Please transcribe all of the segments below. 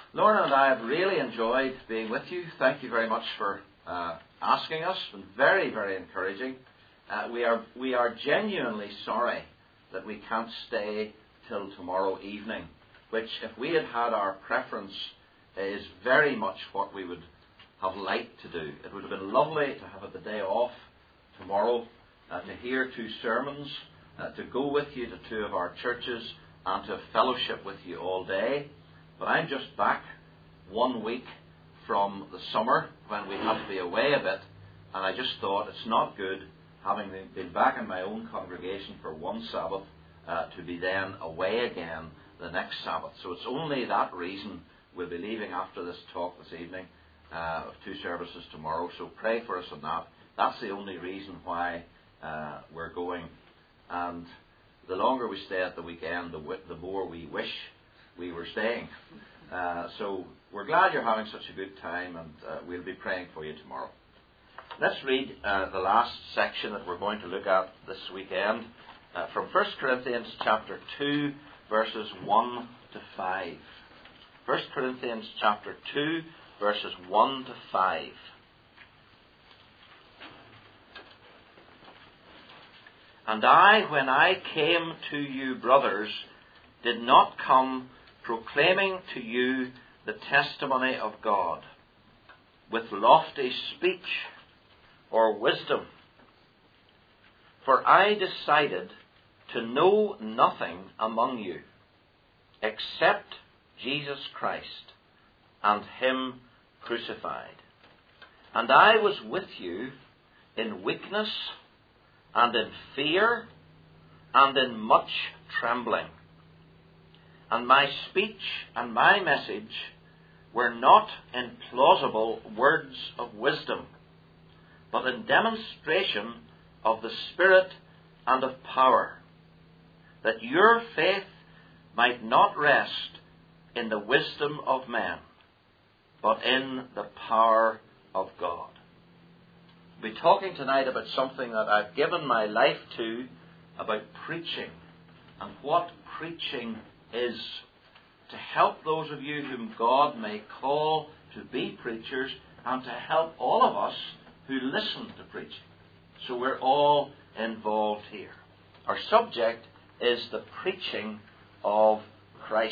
Lorna and I have really enjoyed being with you. Thank you very much for asking us. It's been very, very encouraging. We are genuinely sorry that we can't stay till tomorrow evening, which, if we had had our preference, is very much what we would have liked to do. It would have been lovely to have the day off tomorrow, to hear two sermons, to go with you to two of our churches, and to fellowship with you all day. But I'm just back 1 week from the summer when we had to be away a bit, and I just thought it's not good, having been back in my own congregation for one Sabbath, to be then away again the next Sabbath. So it's only that reason we'll be leaving after this talk this evening, of two services tomorrow. So pray for us on that. That's the only reason why we're going. And the longer we stay at the weekend, the more we wish we were staying. So we're glad you're having such a good time, and we'll be praying for you tomorrow. Let's read the last section that we're going to look at this weekend from 1 Corinthians chapter 2, verses 1 to 5. 1 Corinthians chapter 2, verses 1 to 5. And I, when I came to you, brothers, did not come proclaiming to you the testimony of God with lofty speech or wisdom. For I decided to know nothing among you except Jesus Christ and Him crucified. And I was with you in weakness and in fear and in much trembling. And my speech and my message were not in plausible words of wisdom, but in demonstration of the Spirit and of power, that your faith might not rest in the wisdom of men, but in the power of God. We'll be talking tonight about something that I've given my life to, about preaching, and what preaching is, to help those of you whom God may call to be preachers, and to help all of us who listen to preaching. So we're all involved here. Our subject is the preaching of Christ.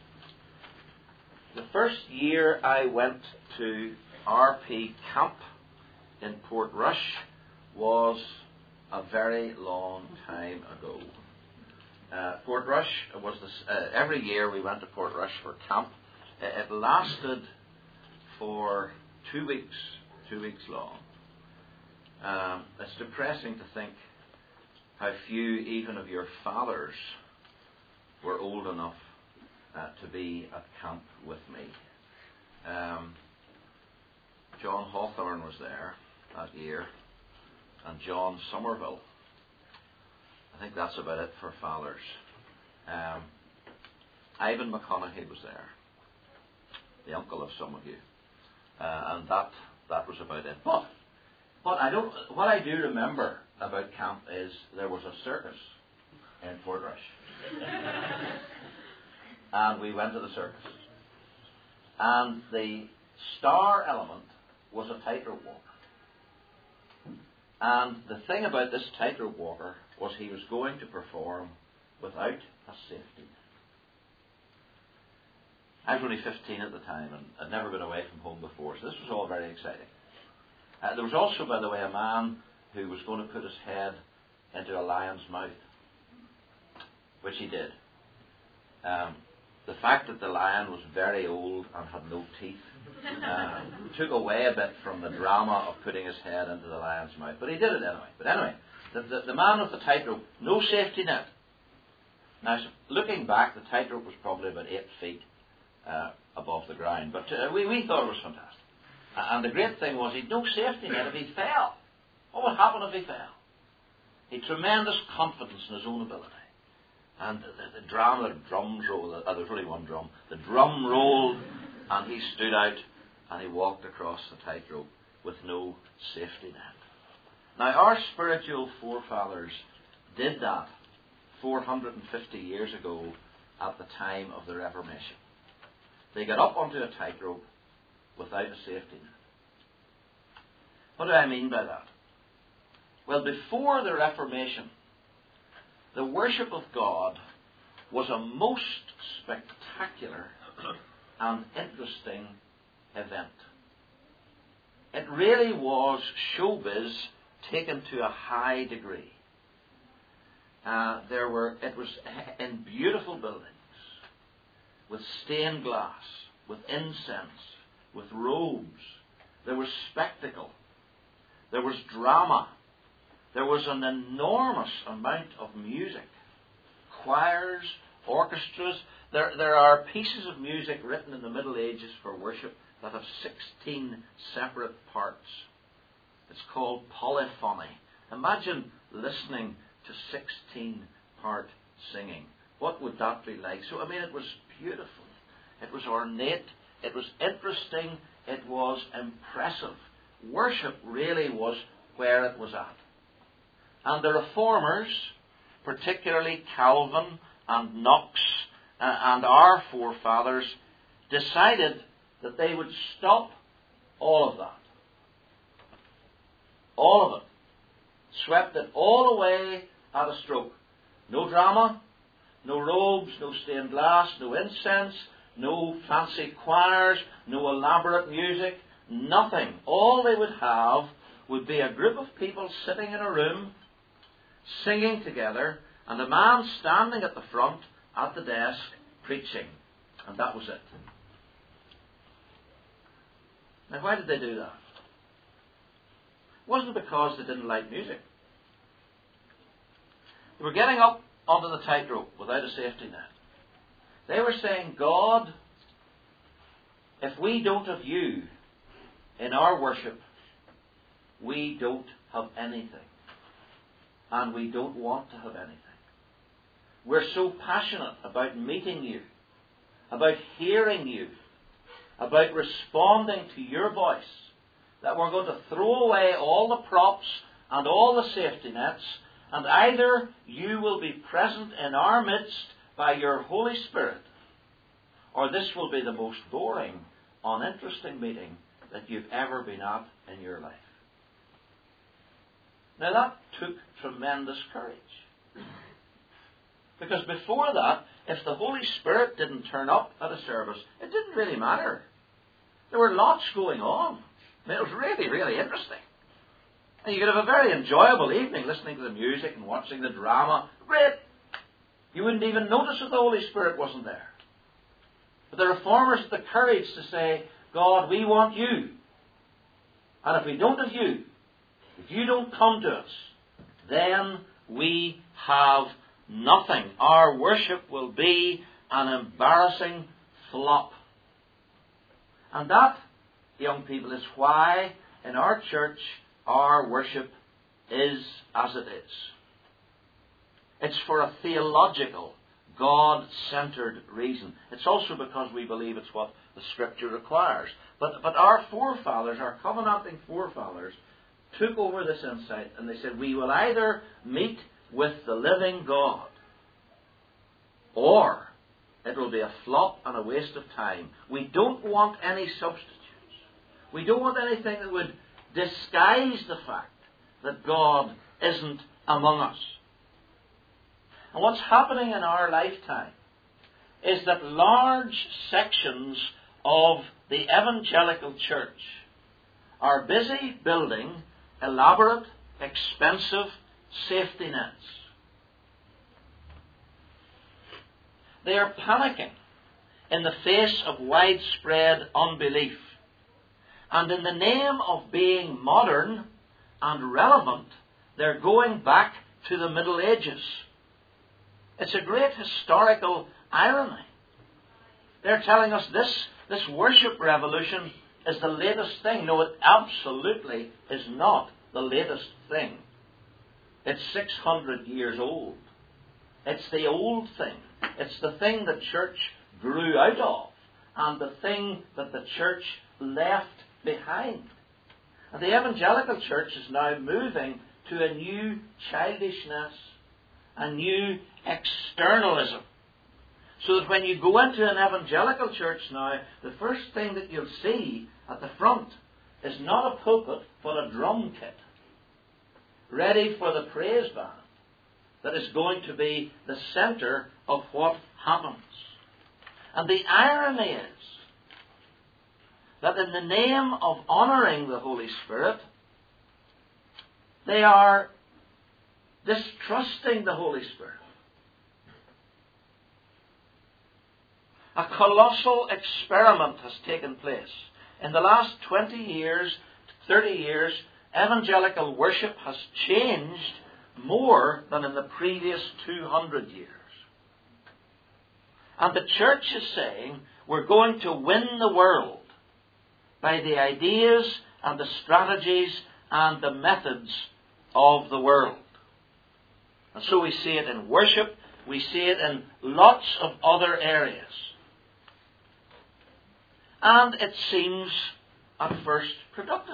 The first year I went to RP camp in Portrush was a very long time ago. Portrush was every year we went to Portrush for camp. It lasted for 2 weeks long. It's depressing to think how few even of your fathers were old enough to be at camp with me. John Hawthorne was there that year, and John Somerville. I think that's about it for fathers. Ivan McConaughey was there, the uncle of some of you, and that was about it. But what I do remember about camp is there was a circus in Portrush, and we went to the circus, and the star element was a tightrope walker. And the thing about this tightrope walker was he was going to perform without a safety net. I was only 15 at the time and had never been away from home before, so this was all very exciting. There was also, by the way, a man who was going to put his head into a lion's mouth, which he did. The fact that the lion was very old and had no teeth took away a bit from the drama of putting his head into the lion's mouth. But he did it anyway. But anyway, the man with the tightrope, no safety net. Now, looking back, the tightrope was probably about 8 feet above the ground. But we thought it was fantastic. And the great thing was, he'd no safety net if he fell. What would happen if he fell? He had tremendous confidence in his own ability. And the drums rolled. There was only one drum. The drum rolled, and he stood out, and he walked across the tightrope with no safety net. Now, our spiritual forefathers did that 450 years ago at the time of the Reformation. They got up onto a tightrope without a safety net. What do I mean by that? Well, before the Reformation, the worship of God was a most spectacular and interesting event. It really was showbiz taken to a high degree. It was in beautiful buildings, with stained glass, with incense, with robes. There was spectacle. There was drama. There was an enormous amount of music. Choirs, orchestras. There are pieces of music written in the Middle Ages for worship that have 16 separate parts. It's called polyphony. Imagine listening to 16-part singing. What would that be like? So, it was beautiful. It was ornate. It was interesting. It was impressive. Worship really was where it was at. And the Reformers, particularly Calvin and Knox and our forefathers, decided that they would stop all of that. All of it. Swept it all away at a stroke. No drama, no robes, no stained glass, no incense, no fancy choirs, no elaborate music, nothing. All they would have would be a group of people sitting in a room, singing together, and a man standing at the front, at the desk, preaching. And that was it. Now, why did they do that? It wasn't because they didn't like music. They were getting up onto the tightrope without a safety net. They were saying, God, if we don't have you in our worship, we don't have anything. And we don't want to have anything. We're so passionate about meeting you, about hearing you, about responding to your voice, that we're going to throw away all the props and all the safety nets, and either you will be present in our midst by your Holy Spirit, or this will be the most boring, uninteresting meeting that you've ever been at in your life. Now that took tremendous courage. Because before that, if the Holy Spirit didn't turn up at a service, it didn't really matter. There were lots going on. It was really, really interesting. And you could have a very enjoyable evening listening to the music and watching the drama. Great! You wouldn't even notice that the Holy Spirit wasn't there. But the Reformers had the courage to say, God, we want you. And if we don't have you, if you don't come to us, then we have nothing. Our worship will be an embarrassing flop. And that, young people, is why in our church our worship is as it is. It's for a theological, God-centered reason. It's also because we believe it's what the Scripture requires. But our forefathers, our covenanting forefathers, took over this insight and they said, we will either meet with the living God, or it will be a flop and a waste of time. We don't want any substitutes. We don't want anything that would disguise the fact that God isn't among us. And what's happening in our lifetime is that large sections of the evangelical church are busy building elaborate, expensive safety nets. They are panicking in the face of widespread unbelief. And in the name of being modern and relevant, they're going back to the Middle Ages. It's a great historical irony. They're telling us this worship revolution is the latest thing. No, it absolutely is not the latest thing. It's 600 years old. It's the old thing. It's the thing the church grew out of, and the thing that the church left behind. And the evangelical church is now moving to a new childishness, a new externalism. So that when you go into an evangelical church now, the first thing that you'll see at the front is not a pulpit, but a drum kit, ready for the praise band, that is going to be the centre of what happens. And the irony is that in the name of honouring the Holy Spirit, they are distrusting the Holy Spirit. A colossal experiment has taken place. In the last 20 years, 30 years, evangelical worship has changed more than in the previous 200 years. And the church is saying, we're going to win the world by the ideas and the strategies and the methods of the world. And so we see it in worship, we see it in lots of other areas. And it seems at first productive.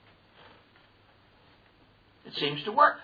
It seems to work.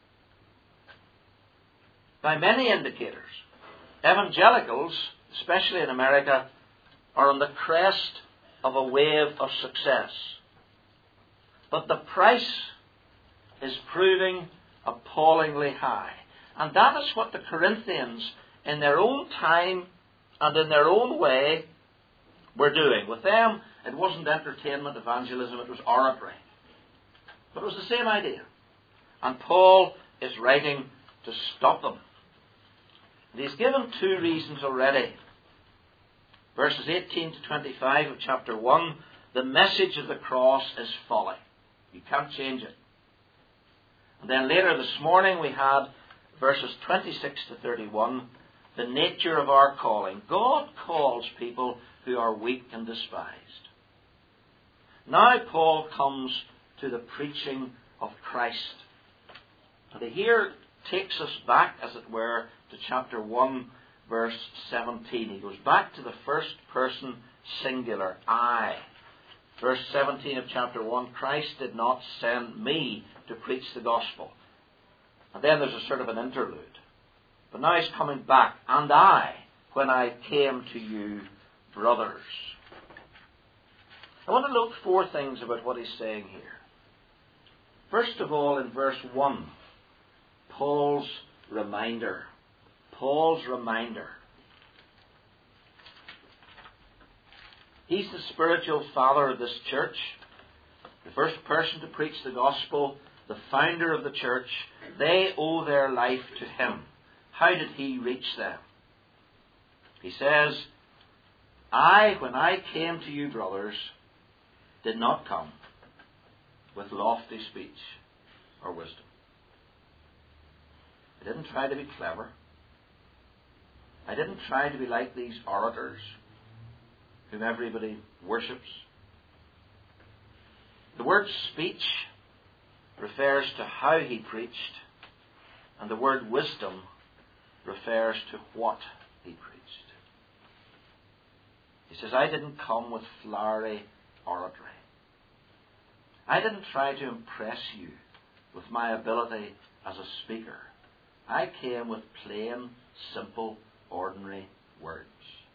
By many indicators, evangelicals, especially in America, are on the crest of a wave of success. But the price is proving appallingly high. And that is what the Corinthians, in their own time and in their own way, were doing. With them, it wasn't entertainment evangelism, it was oratory. But it was the same idea. And Paul is writing to stop them. And he's given two reasons already. Verses 18 to 25 of chapter 1, the message of the cross is folly. You can't change it. And then later this morning we had verses 26 to 31, the nature of our calling. God calls people who are weak and despised. Now Paul comes to the preaching of Christ. And he here takes us back, as it were, to chapter 1, verse 17. He goes back to the first person singular, I. Verse 17 of chapter 1, Christ did not send me to preach the gospel. And then there's a sort of an interlude. But now he's coming back. And I, when I came to you, brothers. I want to note four things about what he's saying here. First of all, in verse 1, Paul's reminder. Paul's reminder. He's the spiritual father of this church, the first person to preach the gospel, the founder of the church. They owe their life to him. How did he reach them? He says, I, when I came to you, brothers, did not come with lofty speech or wisdom. I didn't try to be clever. I didn't try to be like these orators whom everybody worships. The word speech refers to how he preached, and the word wisdom refers to what he preached. He says, I didn't come with flowery oratory. I didn't try to impress you with my ability as a speaker. I came with plain, simple, ordinary words.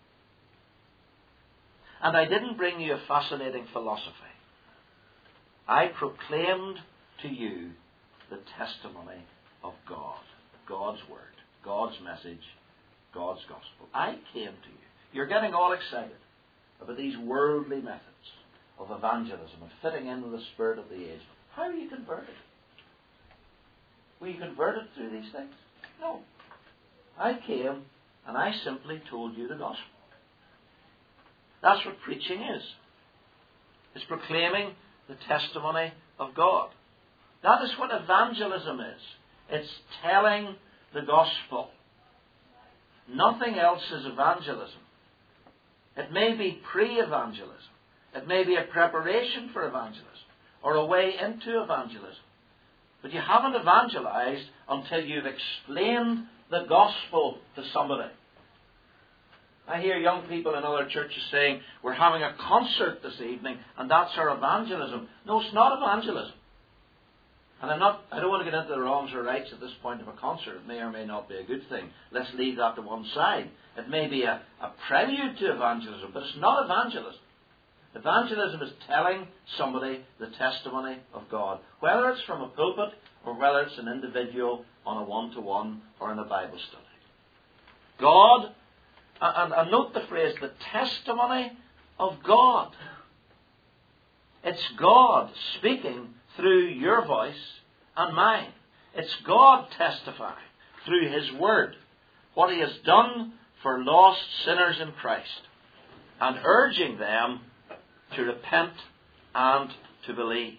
And I didn't bring you a fascinating philosophy. I proclaimed to you the testimony of God, God's word, God's message, God's gospel. I came to you. You're getting all excited about these worldly methods of evangelism and fitting in with the spirit of the age. How are you converted? Were you converted through these things? No. I came and I simply told you the gospel. That's what preaching is. It's proclaiming the testimony of God. That is what evangelism is. It's telling the gospel. Nothing else is evangelism. It may be pre-evangelism. It may be a preparation for evangelism or a way into evangelism. But you haven't evangelized until you've explained the gospel to somebody. I hear young people in other churches saying, we're having a concert this evening and that's our evangelism. No, it's not evangelism. And I don't want to get into the wrongs or rights at this point of a concert. It may or may not be a good thing. Let's leave that to one side. It may be a prelude to evangelism, but it's not evangelism. Evangelism is telling somebody the testimony of God, whether it's from a pulpit or whether it's an individual on a one-to-one or in a Bible study. God, and note the phrase, the testimony of God. It's God speaking through your voice and mine. It's God testifying through His Word what He has done for lost sinners in Christ and urging them to repent and to believe.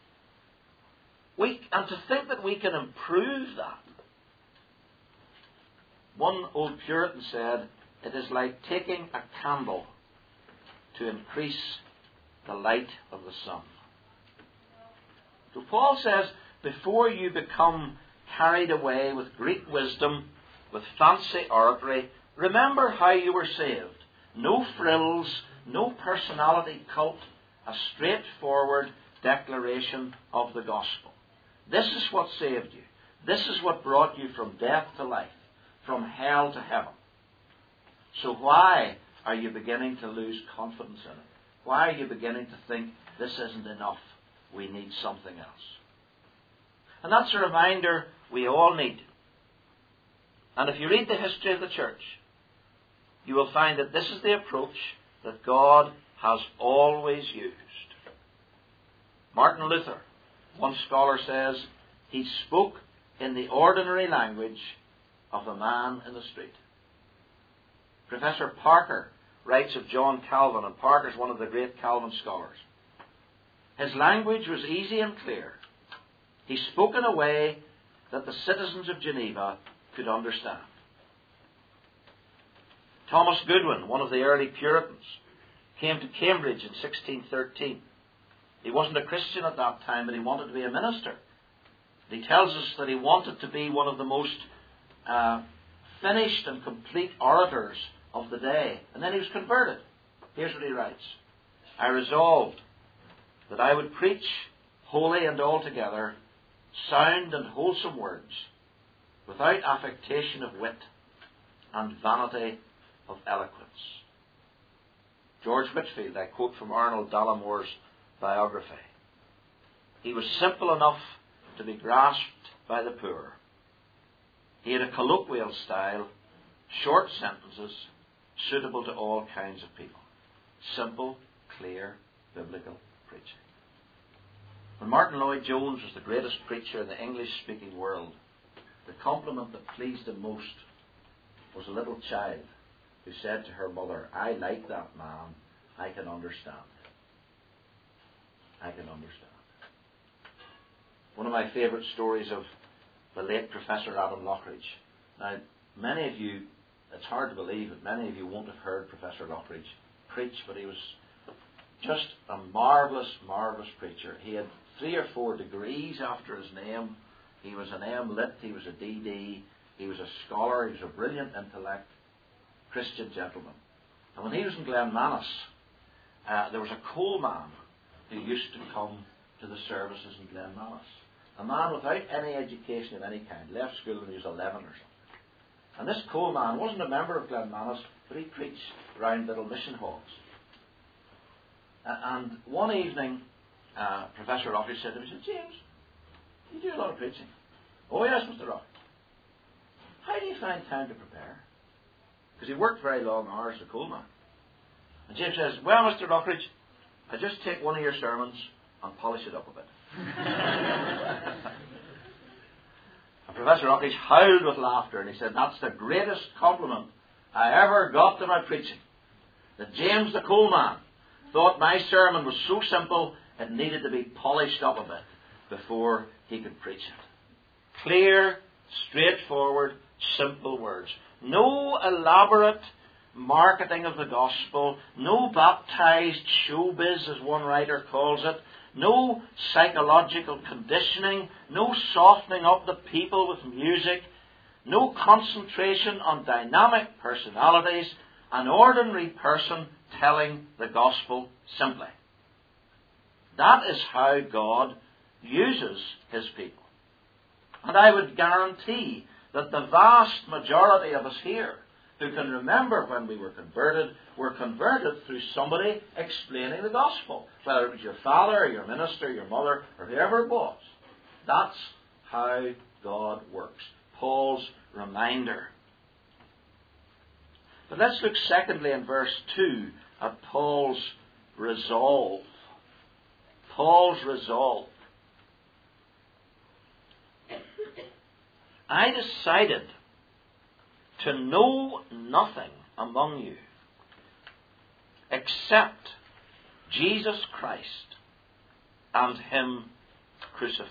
And to think that we can improve that. One old Puritan said, it is like taking a candle to increase the light of the sun. So Paul says, before you become carried away with Greek wisdom, with fancy oratory, remember how you were saved. No frills, no personality cult, a straightforward declaration of the gospel. This is what saved you. This is what brought you from death to life, from hell to heaven. So why are you beginning to lose confidence in it? Why are you beginning to think this isn't enough? We need something else. And that's a reminder we all need. And if you read the history of the church, you will find that this is the approach that God has always used. Martin Luther, one scholar says, he spoke in the ordinary language of a man in the street. Professor Parker writes of John Calvin, and Parker's one of the great Calvin scholars. His language was easy and clear. He spoke in a way that the citizens of Geneva could understand. Thomas Goodwin, one of the early Puritans, came to Cambridge in 1613. He wasn't a Christian at that time, but he wanted to be a minister. He tells us that he wanted to be one of the most finished and complete orators of the day. And then he was converted. Here's what he writes. I resolved that I would preach wholly and altogether sound and wholesome words, without affectation of wit and vanity of eloquence. George Whitefield, I quote from Arnold Dallamore's biography. He was simple enough to be grasped by the poor. He had a colloquial style, short sentences, suitable to all kinds of people. Simple, clear, biblical preaching. When Martin Lloyd-Jones was the greatest preacher in the English-speaking world, the compliment that pleased him most was a little child who said to her mother, I like that man, I can understand. I can understand. One of my favourite stories of the late Professor Adam Lockridge. Now, many of you, it's hard to believe that many of you won't have heard Professor Lockridge preach, but he was just a marvellous, marvellous preacher. He had 3 or 4 degrees after his name. He was an M.Lit, he was a D.D., he was a scholar, he was a brilliant intellect, Christian gentleman. And when he was in Glenmanus, there was a coal man who used to come to the services in Glenmanus. A man without any education of any kind, left school when he was 11 or something. And this coal man wasn't a member of Glenmanus, but he preached round little mission halls. And one evening, Professor Rockridge said to me, he said, James, you do a lot of preaching. Oh yes, Mr. Rockridge. How do you find time to prepare? Because he worked very long hours as a coal man. And James says, well, Mr. Rockridge, I just take one of your sermons and polish it up a bit. And Professor Rockridge howled with laughter, and he said, that's the greatest compliment I ever got to my preaching. That James the coal man thought my sermon was so simple it needed to be polished up a bit before he could preach it. Clear, straightforward, simple words. No elaborate marketing of the gospel, no baptized showbiz as one writer calls it, no psychological conditioning, no softening up the people with music, no concentration on dynamic personalities, an ordinary person telling the gospel simply. That is how God uses His people. And I would guarantee that the vast majority of us here who can remember when we were converted through somebody explaining the gospel. Whether it was your father or your minister, your mother, or whoever it was. That's how God works. Paul's reminder. But let's look secondly in verse 2 at Paul's resolve. Paul's resolve. I decided to know nothing among you except Jesus Christ and Him crucified.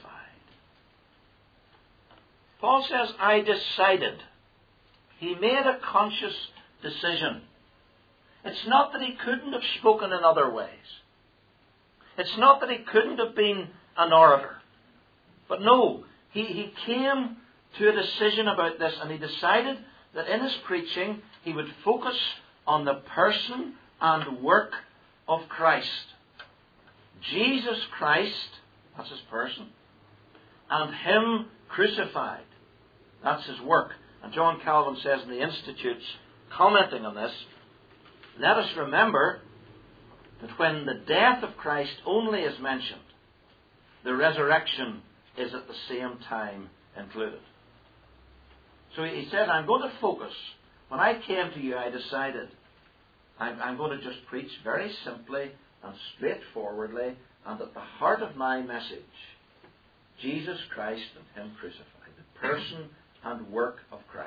Paul says, I decided. He made a conscious decision. It's not that he couldn't have spoken in other ways. It's not that he couldn't have been an orator. But no, he came to a decision about this, and he decided that in his preaching he would focus on the person and work of Christ. Jesus Christ, that's his person, and Him crucified. That's his work. And John Calvin says in the Institutes, commenting on this, let us remember that when the death of Christ only is mentioned, the resurrection is at the same time included. So he said, I'm going to focus. When I came to you, I decided I'm going to just preach very simply and straightforwardly, and at the heart of my message, Jesus Christ and Him crucified, the person and work of Christ.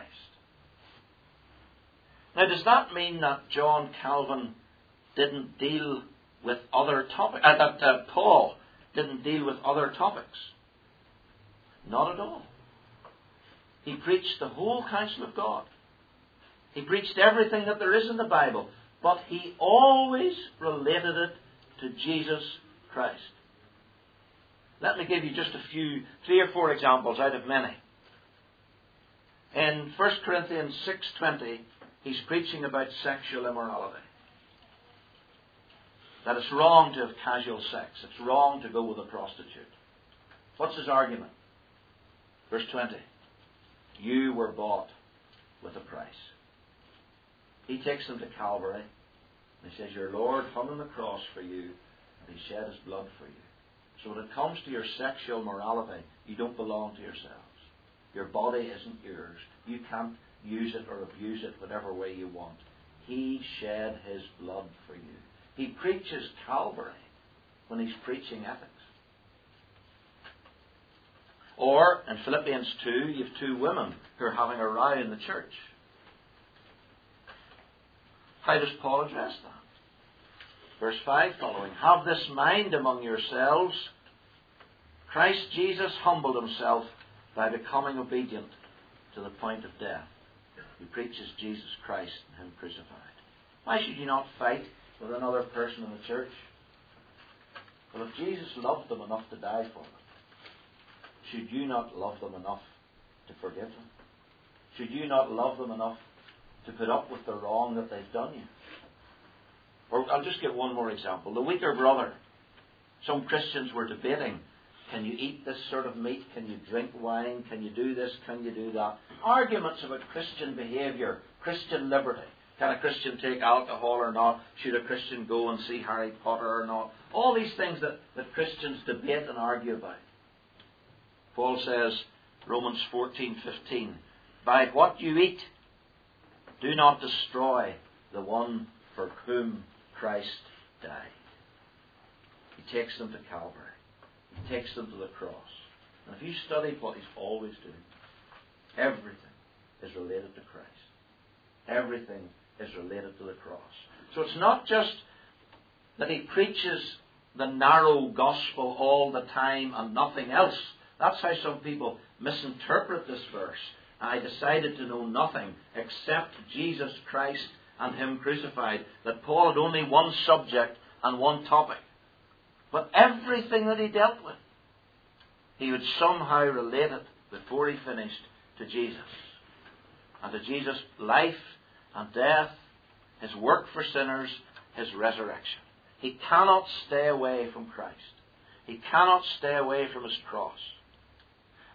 Now, does that mean that John Calvin didn't deal with other topics, that Paul didn't deal with other topics? Not at all. He preached the whole counsel of God. He preached everything that there is in the Bible, but he always related it to Jesus Christ. Let me give you just a few, 3 or 4 examples out of many. In 1 Corinthians 6:20, he's preaching about sexual immorality. That it's wrong to have casual sex. It's wrong to go with a prostitute. What's his argument? Verse 20. You were bought with a price. He takes them to Calvary, and he says, your Lord hung on the cross for you, and He shed His blood for you. So when it comes to your sexual morality, you don't belong to yourselves. Your body isn't yours. You can't use it or abuse it whatever way you want. He shed His blood for you. He preaches Calvary when he's preaching ethics. Or, in Philippians 2, you have 2 women who are having a row in the church. How does Paul address that? Verse 5 following. Have this mind among yourselves. Christ Jesus humbled Himself by becoming obedient to the point of death. He preaches Jesus Christ and Him crucified. Why should you not fight with another person in the church? Well, if Jesus loved them enough to die for them, should you not love them enough to forgive them? Should you not love them enough to put up with the wrong that they've done you? Or I'll just give one more example. The weaker brother. Some Christians were debating, can you eat this sort of meat? Can you drink wine? Can you do this? Can you do that? Arguments about Christian behaviour, Christian liberty. Can a Christian take alcohol or not? Should a Christian go and see Harry Potter or not? All these things that Christians debate and argue about. Paul says, Romans 14:15, by what you eat, do not destroy the one for whom Christ died. He takes them to Calvary. He takes them to the cross. And if you study what he's always doing, everything is related to Christ. Everything is related to the cross. So it's not just that he preaches the narrow gospel all the time and nothing else. That's how some people misinterpret this verse. I decided to know nothing except Jesus Christ and Him crucified. That Paul had only one subject and one topic. But everything that he dealt with, he would somehow relate it before he finished to Jesus. And to Jesus' life and death, His work for sinners, His resurrection. He cannot stay away from Christ. He cannot stay away from His cross.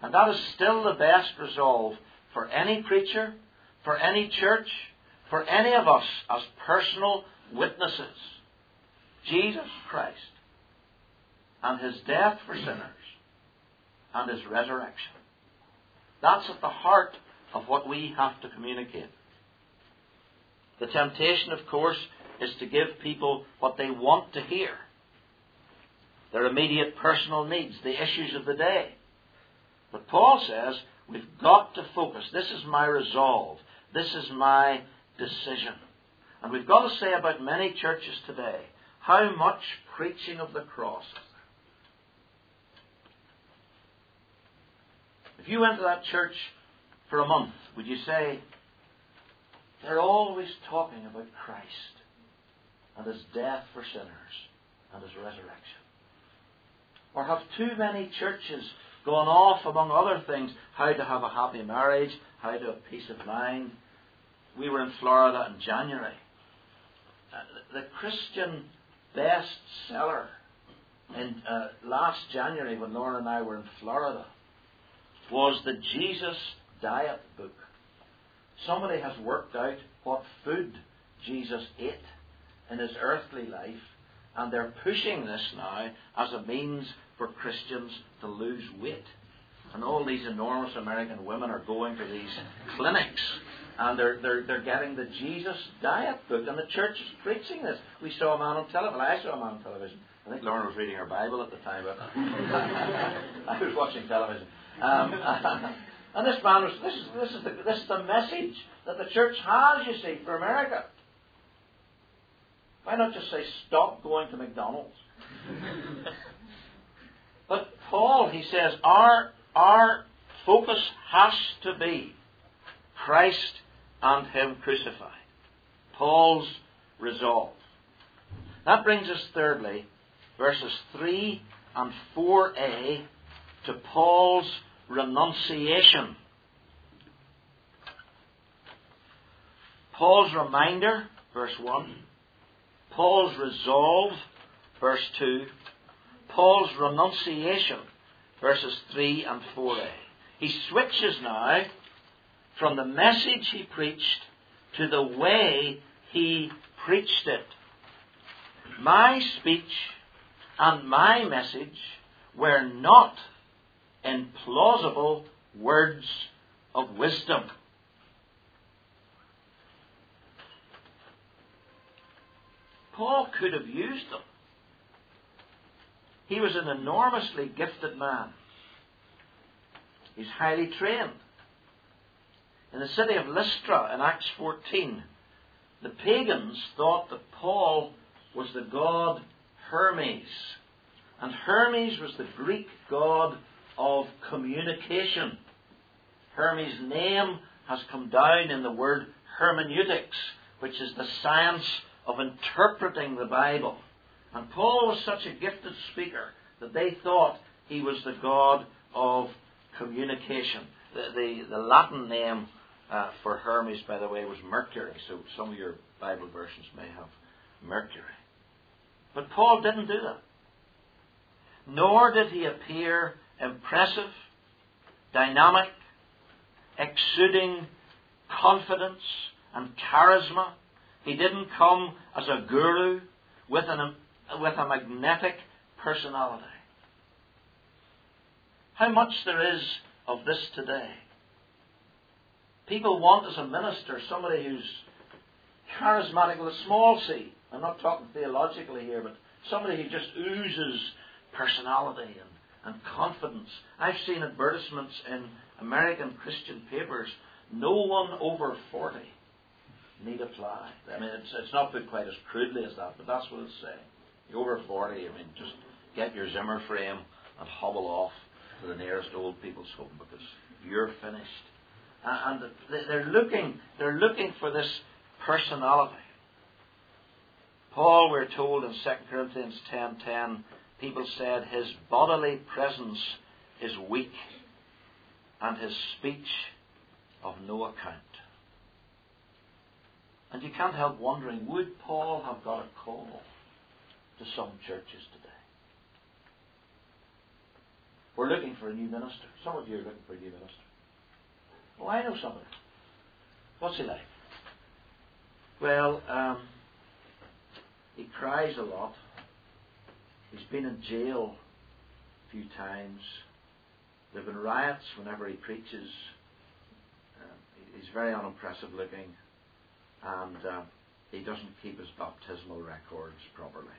And that is still the best resolve for any preacher, for any church, for any of us as personal witnesses. Jesus Christ and His death for sinners and His resurrection. That's at the heart of what we have to communicate. The temptation, of course, is to give people what they want to hear. Their immediate personal needs, the issues of the day. But Paul says, we've got to focus. This is my resolve. This is my decision. And we've got to say about many churches today, how much preaching of the cross is there? If you went to that church for a month, would you say, they're always talking about Christ and His death for sinners and His resurrection? Or have too many churches gone off, among other things, how to have a happy marriage, how to have peace of mind? We were in Florida in January. The Christian bestseller in last January, when Laura and I were in Florida, was the Jesus Diet book. Somebody has worked out what food Jesus ate in His earthly life, and they're pushing this now as a means for Christians to lose weight. And all these enormous American women are going to these clinics, and they're getting the Jesus Diet book, and the church is preaching this. We saw a man on television. Well, I saw a man on television. I think Lauren was reading her Bible at the time, but I was watching television. And this man was. This is the message that the church has, you see, for America. Why not just say, stop going to McDonald's? But Paul, he says, our focus has to be Christ and Him crucified. Paul's resolve. That brings us thirdly, verses 3 and 4a, to Paul's renunciation. Paul's reminder, verse 1. Paul's resolve, verse 2. Paul's renunciation, verses 3 and 4a. He switches now from the message he preached to the way he preached it. My speech and my message were not in plausible words of wisdom. Paul could have used them. He was an enormously gifted man. He's highly trained. In the city of Lystra in Acts 14, the pagans thought that Paul was the god Hermes. And Hermes was the Greek god of communication. Hermes' name has come down in the word hermeneutics, which is the science of interpreting the Bible. And Paul was such a gifted speaker that they thought he was the god of communication. The Latin name for Hermes, by the way, was Mercury. So some of your Bible versions may have Mercury. But Paul didn't do that. Nor did he appear impressive, dynamic, exuding confidence and charisma. He didn't come as a guru with a magnetic personality. How much there is of this today. People want as a minister somebody who's charismatic with a small c. I'm not talking theologically here, but somebody who just oozes personality and confidence. I've seen advertisements in American Christian papers. No one over 40 need apply. I mean, it's not put quite as crudely as that, but that's what it's saying. You're over 40, I mean, just get your Zimmer frame and hobble off to the nearest old people's home because you're finished. And they're looking for this personality. Paul, we're told in 2 Corinthians 10:10, people said his bodily presence is weak and his speech of no account. And you can't help wondering, would Paul have got a call to some churches today? We're looking for a new minister. Some of you are looking for a new minister. Oh, I know somebody. What's he like? Well, he cries a lot. He's been in jail a few times. There have been riots whenever he preaches. He's very unimpressive looking, and he doesn't keep his baptismal records properly.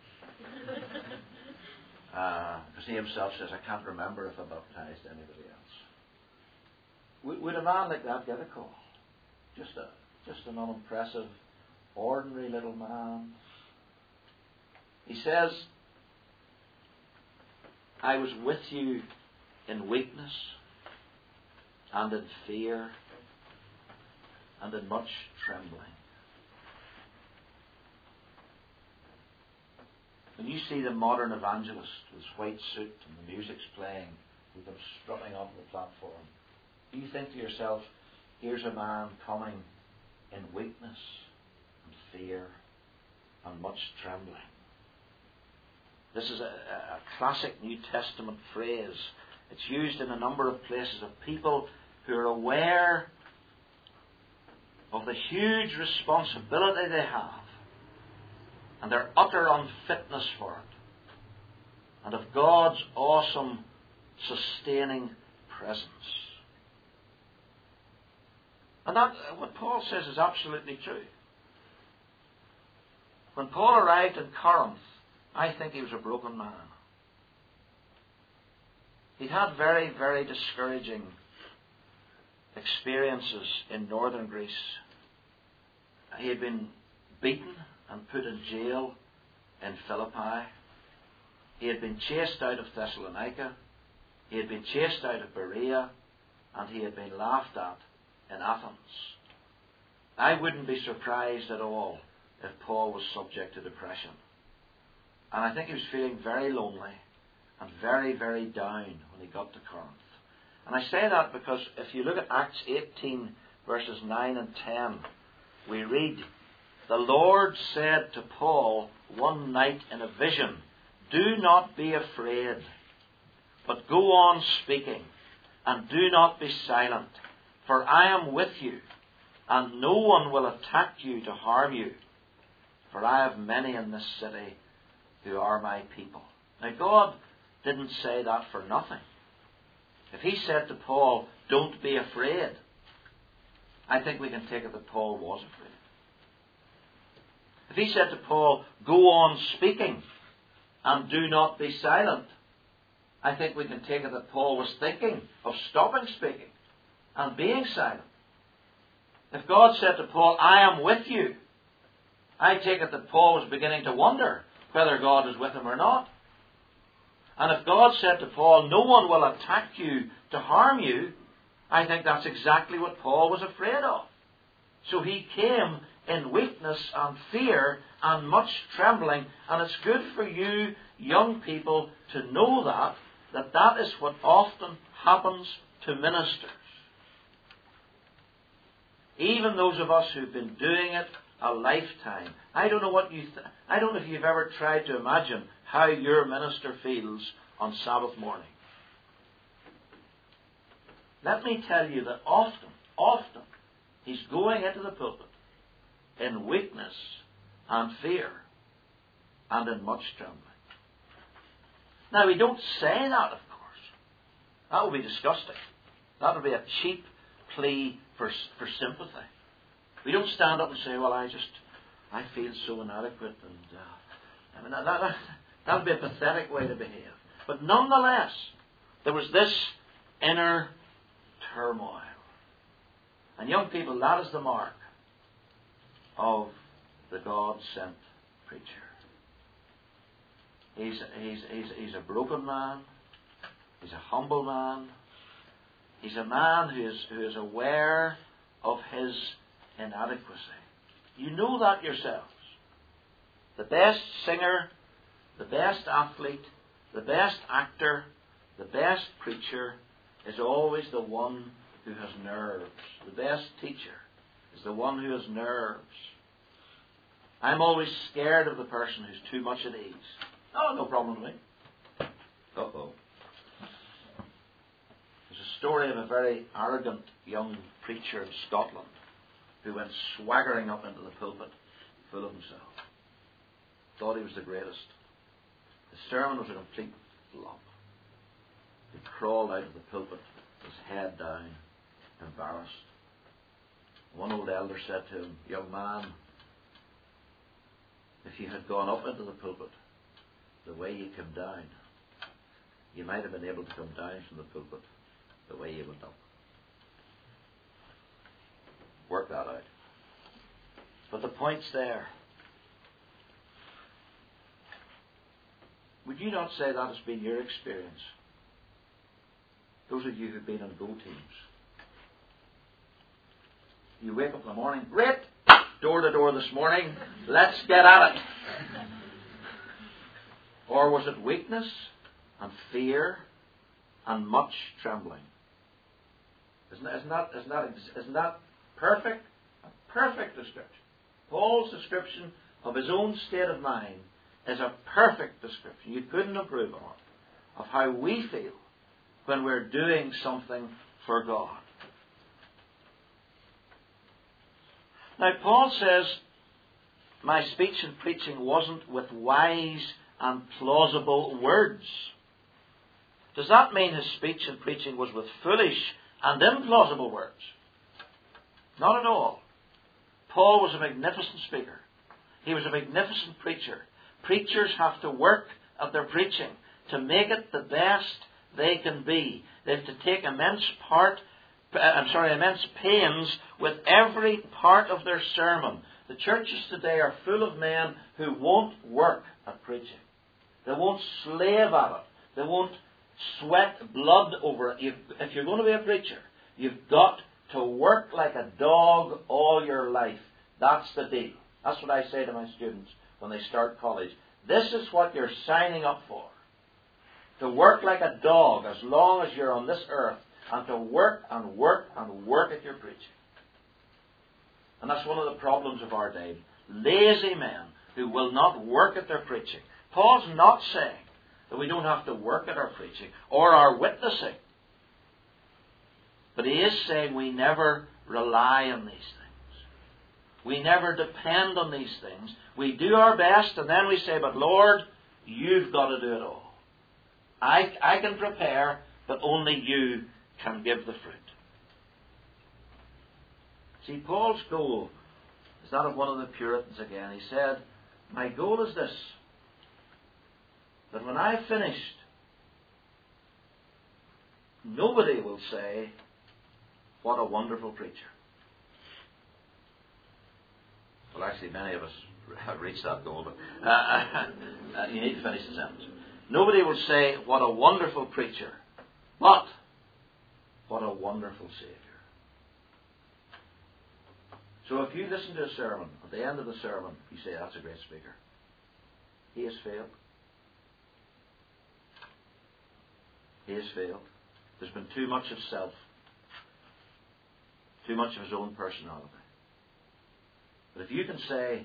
Because he himself says, I can't remember if I baptized anybody else. Would a man like that get a call? Just an unimpressive, ordinary little man. He says, I was with you in weakness and in fear and in much trembling. When you see the modern evangelist with his white suit and the music's playing, with them strutting onto the platform, do you think to yourself, here's a man coming in weakness and fear and much trembling? This is a classic New Testament phrase. It's used in a number of places of people who are aware of the huge responsibility they have and their utter unfitness for it, and of God's awesome sustaining presence. And that, what Paul says, is absolutely true. When Paul arrived in Corinth, I think he was a broken man. He'd had very, very discouraging experiences in northern Greece. He had been beaten and put in jail in Philippi. He had been chased out of Thessalonica. He had been chased out of Berea. And he had been laughed at in Athens. I wouldn't be surprised at all if Paul was subject to depression. And I think he was feeling very lonely and very, very down when he got to Corinth. And I say that because if you look at Acts 18, verses 9 and 10, we read, the Lord said to Paul one night in a vision, do not be afraid, but go on speaking, and do not be silent, for I am with you, and no one will attack you to harm you, for I have many in this city who are my people. Now God didn't say that for nothing. If he said to Paul, don't be afraid, I think we can take it that Paul was afraid. If he said to Paul, go on speaking and do not be silent, I think we can take it that Paul was thinking of stopping speaking and being silent. If God said to Paul, I am with you, I take it that Paul was beginning to wonder whether God is with him or not. And if God said to Paul, no one will attack you to harm you, I think that's exactly what Paul was afraid of. So he came in weakness and fear and much trembling. And it's good for you young people to know that is what often happens to ministers. Even those of us who've been doing it a lifetime. I don't know if you've ever tried to imagine how your minister feels on Sabbath morning. Let me tell you that often, he's going into the pulpit in weakness and fear and in much trembling. Now, we don't say that, of course. That would be disgusting. That would be a cheap plea for sympathy. We don't stand up and say, well, I feel so inadequate. And that would be a pathetic way to behave. But nonetheless, there was this inner turmoil. And young people, that is the mark of the God-sent preacher. He's a broken man. He's a humble man. He's a man who is aware of his inadequacy. You know that yourselves. The best singer, the best athlete, the best actor, the best preacher is always the one who has nerves. The best teacher is the one who has nerves. I'm always scared of the person who's too much at ease. Oh, no problem with me. Uh-oh. story of a very arrogant young preacher in Scotland who went swaggering up into the pulpit, full of himself. Thought he was the greatest. His sermon was a complete flop. He crawled out of the pulpit, his head down, embarrassed. One old elder said to him, "Young man, if you had gone up into the pulpit the way you came down, you might have been able to come down from the pulpit the way you went up." Work that out. But the point's there. Would you not say that has been your experience? Those of you who've been on Go teams. You wake up in the morning, great, door to door this morning, let's get at it. Or was it weakness and fear and much trembling? Isn't that perfect? A perfect description. Paul's description of his own state of mind is a perfect description. You couldn't improve on it. Of how we feel when we're doing something for God. Now, Paul says, my speech and preaching wasn't with wise and plausible words. Does that mean his speech and preaching was with foolish and implausible words? Not at all. Paul was a magnificent speaker. He was a magnificent preacher. Preachers have to work at their preaching to make it the best they can be. They have to take immense pains with every part of their sermon. The churches today are full of men who won't work at preaching. They won't slave at it. They won't sweat blood over it. If you're going to be a preacher, you've got to work like a dog all your life. That's the deal. That's what I say to my students when they start college. This is what you're signing up for. To work like a dog as long as you're on this earth, and to work and work and work at your preaching. And that's one of the problems of our day. Lazy men who will not work at their preaching. Paul's not saying that we don't have to work at our preaching or our witnessing. But he is saying we never rely on these things. We never depend on these things. We do our best and then we say, but Lord, you've got to do it all. I can prepare, but only you can give the fruit. See, Paul's goal is that of one of the Puritans again. He said, my goal is this, that when I've finished, nobody will say, what a wonderful preacher. Well, actually, many of us have reached that goal, but you need to finish the sentence. Nobody will say, what a wonderful preacher, but what a wonderful Saviour. So if you listen to a sermon, at the end of the sermon, you say, that's a great speaker. He has failed. He has failed. There's been too much of self. Too much of his own personality. But if you can say,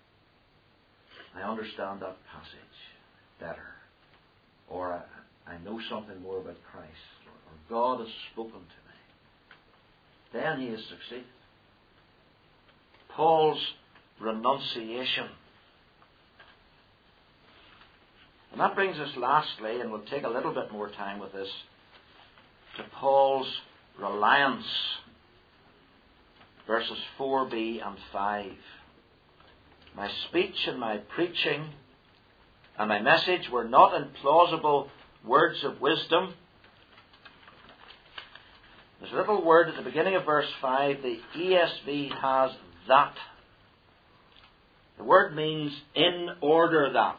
I understand that passage better, or I know something more about Christ, or God has spoken to me, then he has succeeded. Paul's renunciation. And that brings us lastly, and we'll take a little bit more time with this, to Paul's reliance. Verses 4b and 5. My speech and my preaching and my message were not in plausible words of wisdom. There's a little word at the beginning of verse 5. The ESV has that. The word means in order that.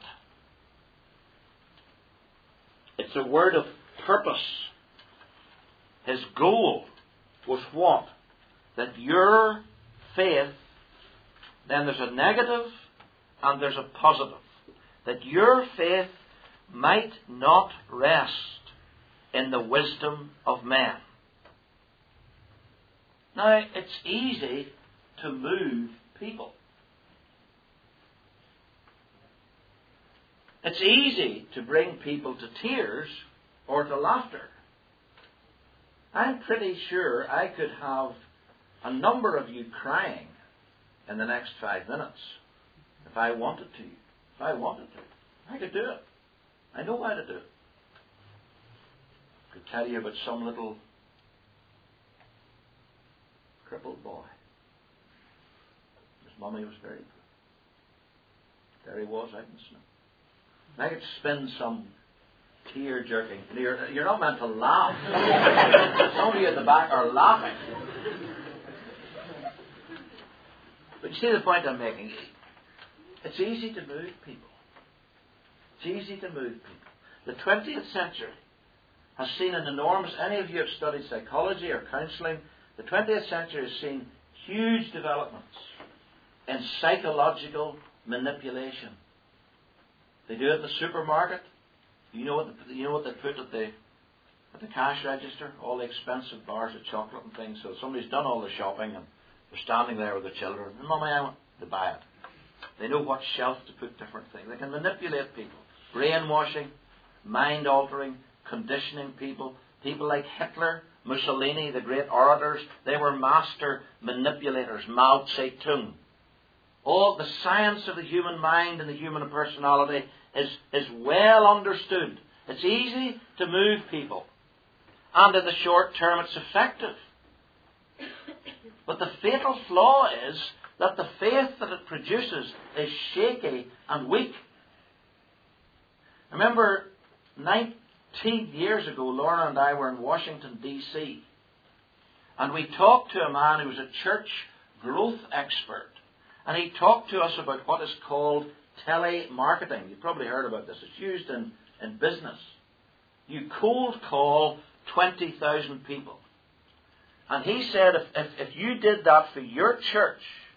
It's a word of purpose. His goal was what? That your faith, then there's a negative and there's a positive. That your faith might not rest in the wisdom of men. Now, it's easy to move people. It's easy to bring people to tears or to laughter. I'm pretty sure I could have a number of you crying in the next 5 minutes if I wanted to. If I wanted to. I could do it. I know how to do it. I could tell you about some little crippled boy. His mummy was very poor. There he was out in the snow. And I could spin some tear-jerking. You're not meant to laugh. Some of you at the back are laughing. But you see the point I'm making? It's easy to move people. It's easy to move people. The 20th century has seen an enormous... Any of you have studied psychology or counselling? The 20th century has seen huge developments in psychological manipulation. They do it at the supermarket. You know what they put at the cash register? All the expensive bars of chocolate and things. So somebody's done all the shopping and they're standing there with the children. And Mummy, I want to buy it. They know what shelf to put different things. They can manipulate people. Brainwashing, mind altering, conditioning people. People like Hitler, Mussolini, the great orators, they were master manipulators. Mao Zedong. All the science of the human mind and the human personality is well understood. It's easy to move people. And in the short term it's effective. But the fatal flaw is that the faith that it produces is shaky and weak. Remember, 19 years ago, Lorna and I were in Washington, D.C. And we talked to a man who was a church growth expert. And he talked to us about what is called telemarketing. You've probably heard about this. It's used in business. You cold call 20,000 people. And he said if you did that for your church,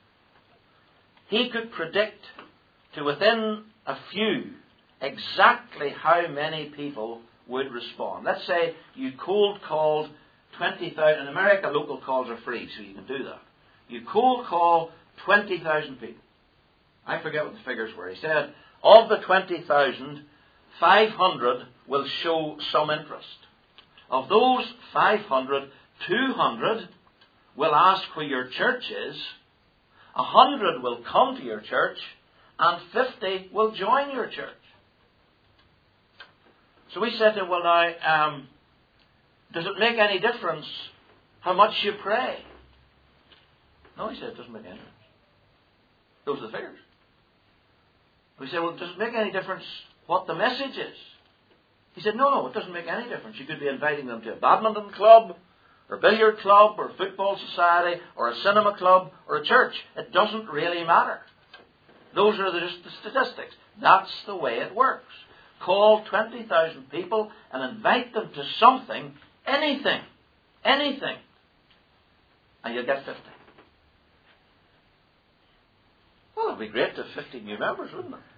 he could predict to within a few exactly how many people would respond. Let's say you cold called 20,000. In America, local calls are free, so you can do that. You cold call 20,000 people. I forget what the figures were. He said, of the 20,000, 500 will show some interest. Of those 500, 200 will ask where your church is, 100 will come to your church, and 50 will join your church. So we said to him, well now, does it make any difference how much you pray? No, he said, it doesn't make any difference. Those are the figures. We said, well, does it make any difference what the message is? He said, no, it doesn't make any difference. You could be inviting them to a badminton club, or a billiard club, or a football society, or a cinema club, or a church. It doesn't really matter. Those are just the statistics. That's the way it works. Call 20,000 people and invite them to something, anything, and you'll get 50. Well, it would be great to have 50 new members, wouldn't it?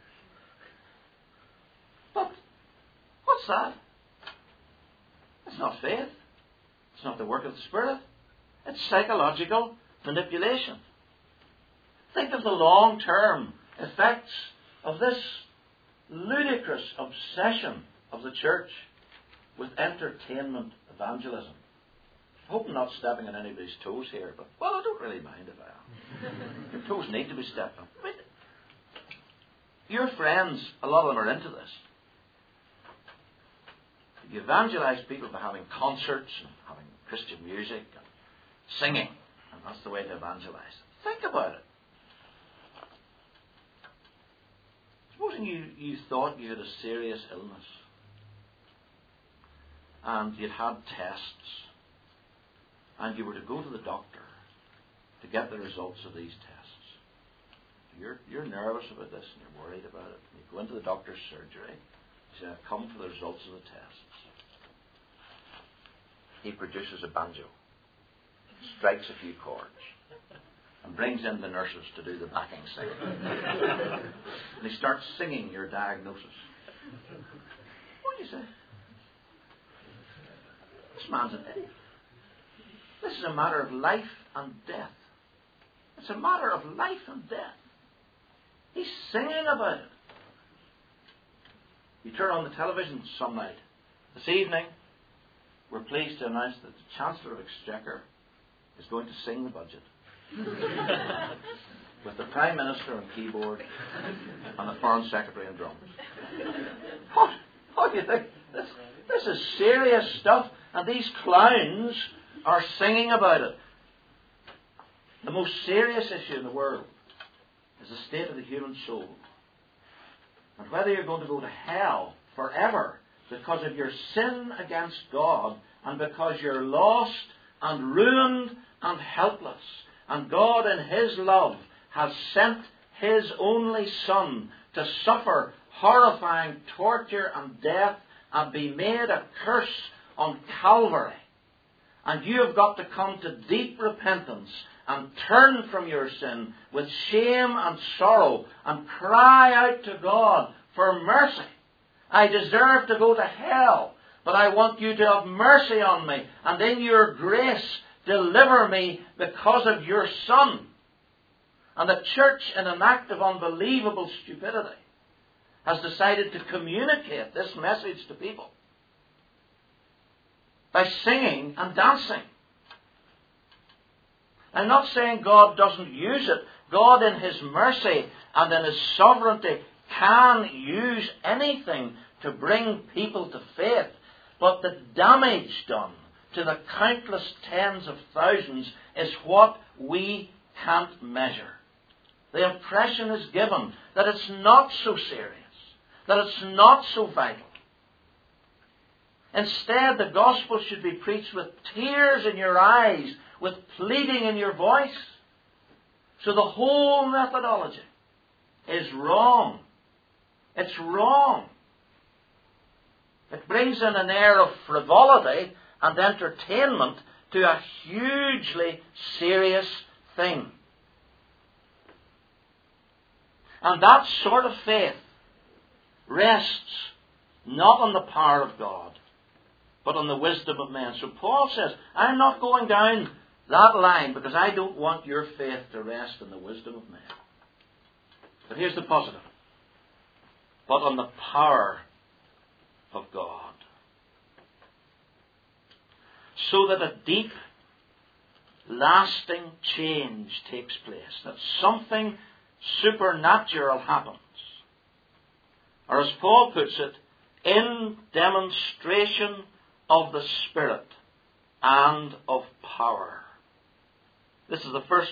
But what's that? It's not faith. It's not the work of the Spirit. It's psychological manipulation. Think of the long-term effects of this ludicrous obsession of the church with entertainment evangelism. I hope I'm not stepping on anybody's toes here, but, well, I don't really mind if I am. Your toes need to be stepped on. I mean, your friends, a lot of them are into this. You evangelize people by having concerts and having Christian music and singing, and that's the way to evangelize. Think about it. Supposing you thought you had a serious illness and you'd had tests and you were to go to the doctor to get the results of these tests. You're nervous about this and you're worried about it. You go into the doctor's surgery. You say, I've come for the results of the tests. He produces a banjo, strikes a few chords, and brings in the nurses to do the backing singing. And he starts singing your diagnosis. What do you say? This man's an idiot. This is a matter of life and death. It's a matter of life and death. He's singing about it. You turn on the television some night. This evening, we're pleased to announce that the Chancellor of Exchequer is going to sing the budget. With the Prime Minister on keyboard and the Foreign Secretary on drums. What do you think? This is serious stuff, and these clowns are singing about it. The most serious issue in the world is the state of the human soul. And whether you're going to go to hell forever because of your sin against God and because you're lost and ruined and helpless. And God in His love has sent His only Son to suffer horrifying torture and death and be made a curse on Calvary. And you have got to come to deep repentance and turn from your sin with shame and sorrow and cry out to God for mercy. I deserve to go to hell, but I want you to have mercy on me, and in your grace deliver me because of your Son. And the church, in an act of unbelievable stupidity, has decided to communicate this message to people by singing and dancing. I'm not saying God doesn't use it. God in His mercy and in His sovereignty can use anything to bring people to faith. But the damage done to the countless tens of thousands is what we can't measure. The impression is given that it's not so serious, that it's not so vital. Instead, the gospel should be preached with tears in your eyes, with pleading in your voice. So the whole methodology is wrong. It's wrong. It brings in an air of frivolity and entertainment to a hugely serious thing. And that sort of faith rests not on the power of God, but on the wisdom of men. So Paul says, I'm not going down that line because I don't want your faith to rest on the wisdom of men. But here's the positive. But on the power of God. So that a deep, lasting change takes place. That something supernatural happens. Or as Paul puts it, in demonstration of the Spirit and of power. This is the first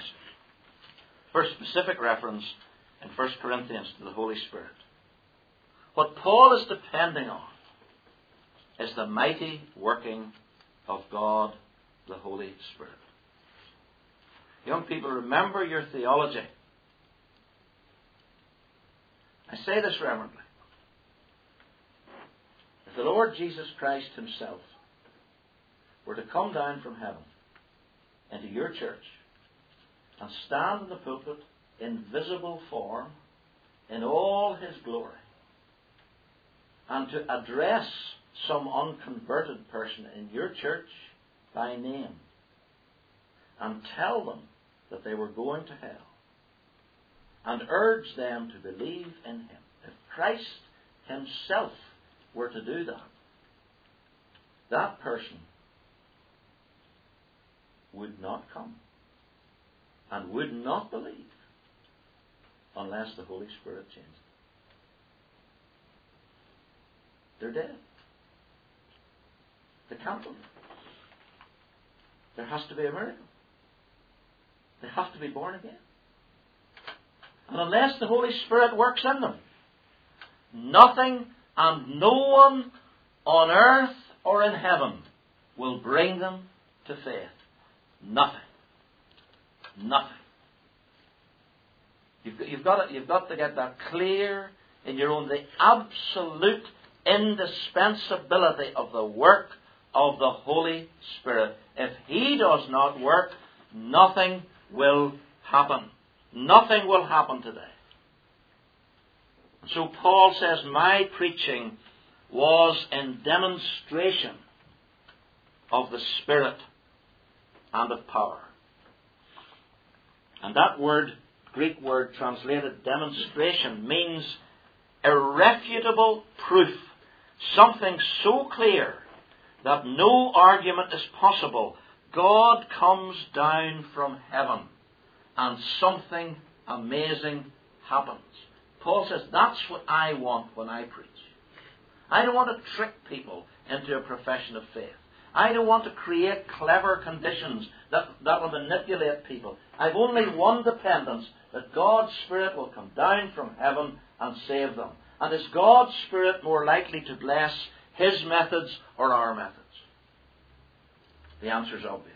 specific reference in 1 Corinthians to the Holy Spirit. What Paul is depending on is the mighty working of God, the Holy Spirit. Young people, remember your theology. I say this reverently. If the Lord Jesus Christ Himself were to come down from heaven into your church and stand in the pulpit in visible form in all His glory and to address some unconverted person in your church by name and tell them that they were going to hell and urge them to believe in Him. If Christ Himself were to do that, that person would not come and would not believe unless the Holy Spirit changed them. They're dead. They can't believe. There has to be a miracle. They have to be born again. And unless the Holy Spirit works in them, nothing and no one on earth or in heaven will bring them to faith. Nothing. Nothing. You've got to get that clear in your own. The absolute indispensability of the work of the Holy Spirit. If He does not work, nothing will happen. Nothing will happen today. So Paul says, my preaching was in demonstration of the Spirit and of power. And that word, Greek word translated demonstration, means irrefutable proof. Something so clear that no argument is possible, God comes down from heaven and something amazing happens. Paul says, that's what I want when I preach. I don't want to trick people into a profession of faith. I don't want to create clever conditions that will manipulate people. I've only one dependence, that God's Spirit will come down from heaven and save them. And is God's Spirit more likely to bless His methods or our methods? The answer is obvious.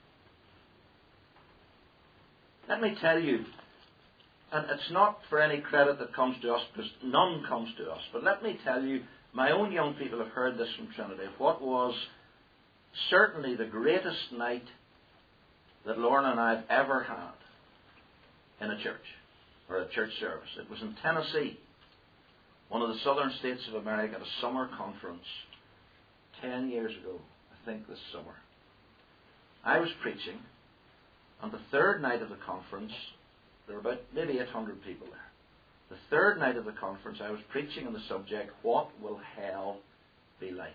Let me tell you, and it's not for any credit that comes to us, because none comes to us, but let me tell you, my own young people have heard this from Trinity, what was certainly the greatest night that Lorna and I have ever had in a church, or a church service. It was in Tennessee, one of the southern states of America, at a summer conference 10 years ago, I think this summer. I was preaching, and the third night of the conference, there were about maybe 800 people there. The third night of the conference, I was preaching on the subject, what will hell be like?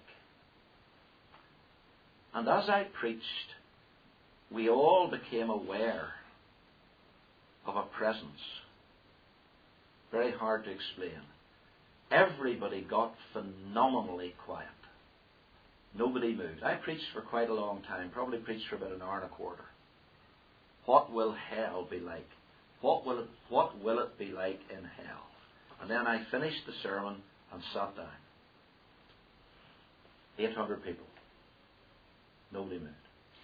And as I preached, we all became aware of a presence. Very hard to explain. Everybody got phenomenally quiet. Nobody moved. I preached for quite a long time, probably preached for about an hour and a quarter. What will hell be like? What will it be like in hell? And then I finished the sermon and sat down. 800 people. Nobody moved.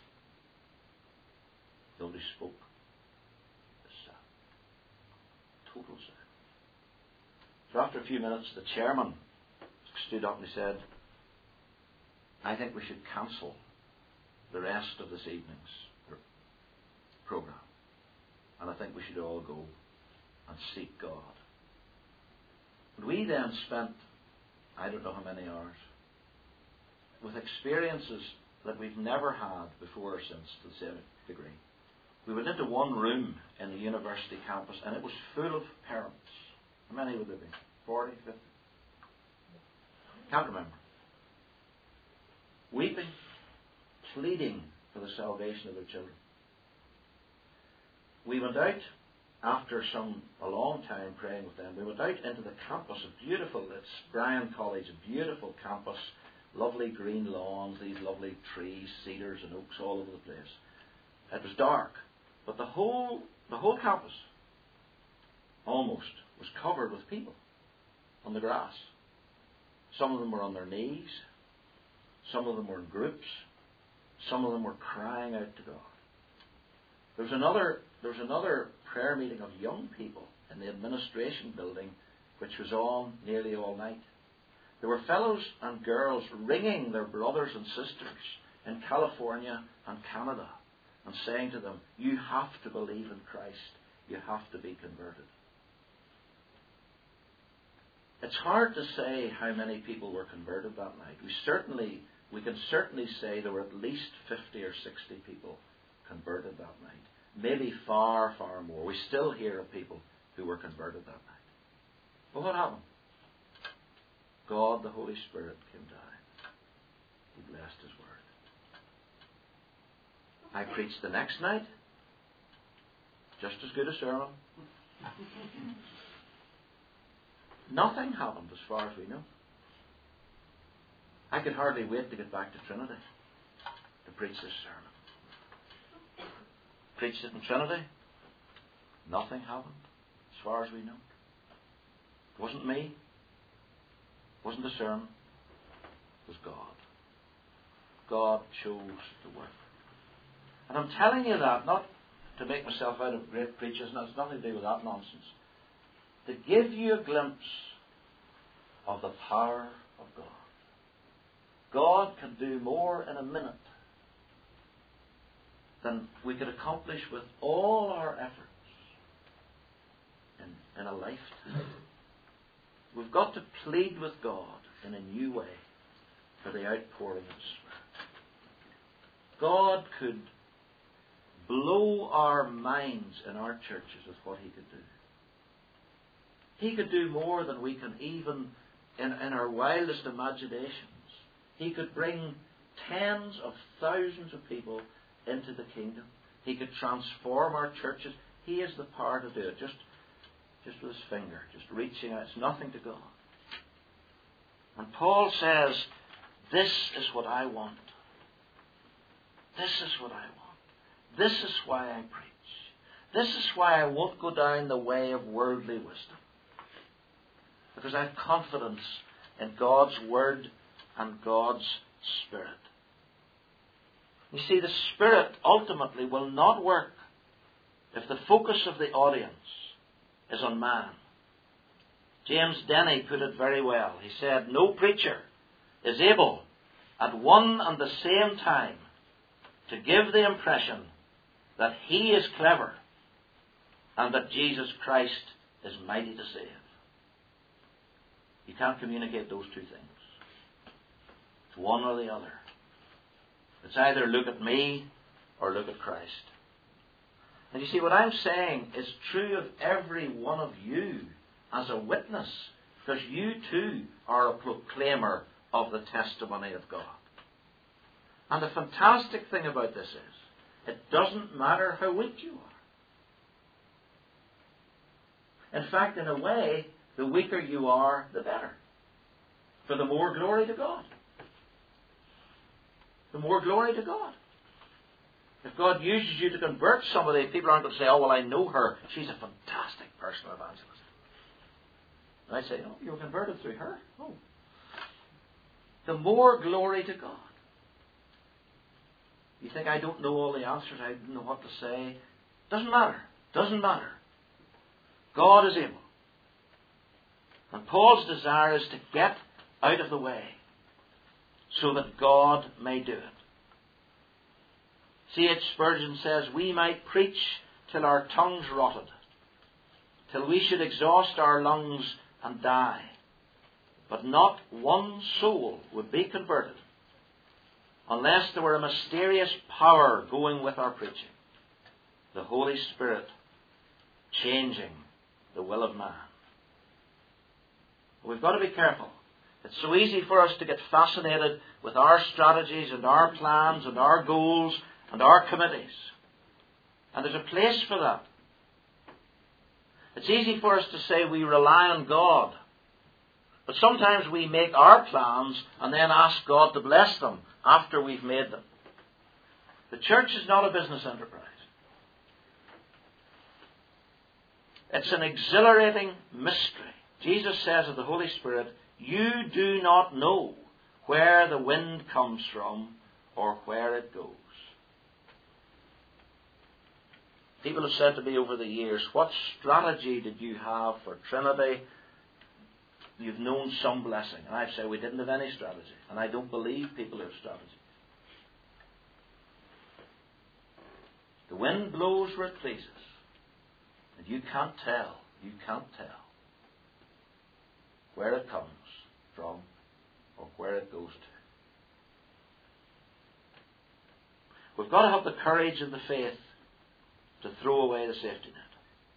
Nobody spoke. Just sat. Total silence. So after a few minutes, the chairman stood up and he said, I think we should cancel the rest of this evening's program. And I think we should all go and seek God. And we then spent, I don't know how many hours, with experiences that we've never had before or since to the same degree. We went into one room in the university campus and it was full of parents. How many would there be? 40, 50? Can't remember. Weeping, pleading for the salvation of their children. We went out, after a long time praying with them, we went out into the campus, it's Bryan College, a beautiful campus, lovely green lawns, these lovely trees, cedars and oaks all over the place. It was dark, but the whole campus almost was covered with people on the grass. Some of them were on their knees, some of them were in groups, some of them were crying out to God. There was another prayer meeting of young people in the administration building, which was on nearly all night. There were fellows and girls ringing their brothers and sisters in California and Canada and saying to them, you have to believe in Christ. You have to be converted. It's hard to say how many people were converted that night. We can certainly say there were at least 50 or 60 people converted that night. Maybe far, far more. We still hear of people who were converted that night. But what happened? God, the Holy Spirit, came down. He blessed His Word. I preached the next night. Just as good a sermon. Nothing happened as far as we know. I could hardly wait to get back to Trinity to preach this sermon. Preached it in Trinity. Nothing happened, as far as we know. It wasn't me. It wasn't the sermon. It was God. God chose to work. And I'm telling you that not to make myself out of great preachers, and it's nothing to do with that nonsense. To give you a glimpse of the power of God. God can do more in a minute than we could accomplish with all our efforts in a lifetime. We've got to plead with God in a new way for the outpouring of His Spirit. God could blow our minds in our churches with what He could do. He could do more than we can even, in our wildest imaginations. He could bring tens of thousands of people into the kingdom. He could transform our churches. He has the power to do it. Just with his finger, just reaching out. It's nothing to God. And Paul says, this is what I want. This is what I want. This is why I preach. This is why I won't go down the way of worldly wisdom. Because I have confidence in God's Word and God's Spirit. You see, the Spirit ultimately will not work if the focus of the audience is on man. James Denny put it very well. He said, no preacher is able at one and the same time to give the impression that he is clever and that Jesus Christ is mighty to save. You can't communicate those two things. It's one or the other. It's either look at me or look at Christ. And you see, what I'm saying is true of every one of you as a witness, because you too are a proclaimer of the testimony of God. And the fantastic thing about this is, it doesn't matter how weak you are. In fact, in a way, the weaker you are, the better. For the more glory to God. The more glory to God. If God uses you to convert somebody, people aren't going to say, oh, well, I know her. She's a fantastic personal evangelist. And I say, oh, you were converted through her? Oh. The more glory to God. You think I don't know all the answers, I don't know what to say. Doesn't matter. Doesn't matter. God is able. And Paul's desire is to get out of the way so that God may do it. C.H. Spurgeon says, we might preach till our tongues rotted, till we should exhaust our lungs and die, but not one soul would be converted unless there were a mysterious power going with our preaching, the Holy Spirit changing the will of man. We've got to be careful. It's so easy for us to get fascinated with our strategies and our plans and our goals and our committees. And there's a place for that. It's easy for us to say we rely on God. But sometimes we make our plans and then ask God to bless them after we've made them. The church is not a business enterprise. It's an exhilarating mystery. Jesus says of the Holy Spirit, you do not know where the wind comes from or where it goes. People have said to me over the years, what strategy did you have for Trinity? You've known some blessing. And I've said we didn't have any strategy. And I don't believe people have strategy. The wind blows where it pleases. And you can't tell where it comes from or where it goes to. We've got to have the courage and the faith to throw away the safety net.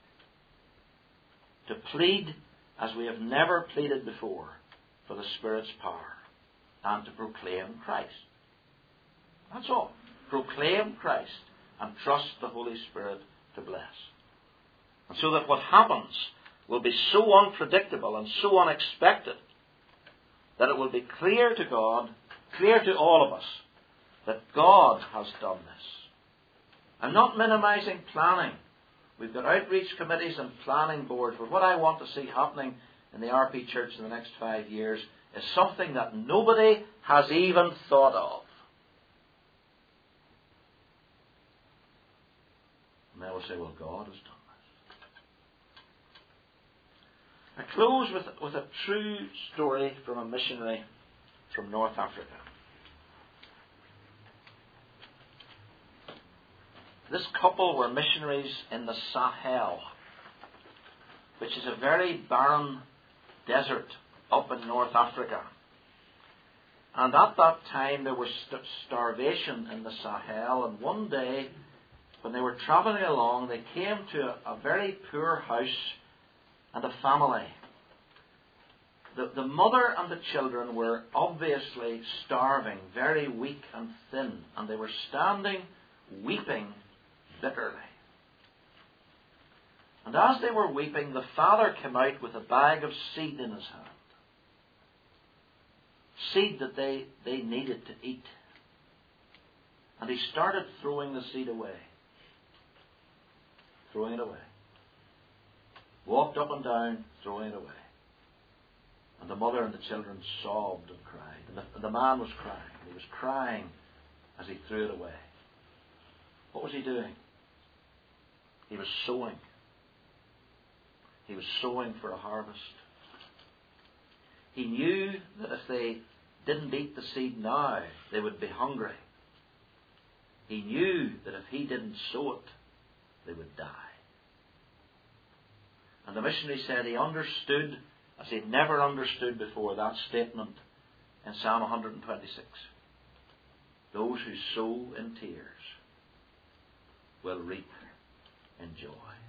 To plead as we have never pleaded before for the Spirit's power. And to proclaim Christ. That's all. Proclaim Christ and trust the Holy Spirit to bless. And so that what happens will be so unpredictable and so unexpected that it will be clear to God, clear to all of us, that God has done this. I'm not minimizing planning. We've got outreach committees and planning boards, but what I want to see happening in the RP Church in the next 5 years is something that nobody has even thought of. And they will say, well, God has done this. I close with a true story from a missionary from North Africa. This couple were missionaries in the Sahel, which is a very barren desert up in North Africa. And at that time there was starvation in the Sahel, and one day when they were travelling along they came to a very poor house and a family. The mother and the children were obviously starving, very weak and thin, and they were standing weeping bitterly. And as they were weeping, the father came out with a bag of seed in his hand. Seed that they needed to eat. And he started throwing the seed away. Throwing it away. Walked up and down, throwing it away. And the mother and the children sobbed and cried. And the man was crying. He was crying as he threw it away. What was he doing? He was sowing. He was sowing for a harvest. He knew that if they didn't eat the seed now, they would be hungry. He knew that if he didn't sow it, they would die. And the missionary said he understood, as he had never understood before, that statement in Psalm 126. Those who sow in tears will reap in joy.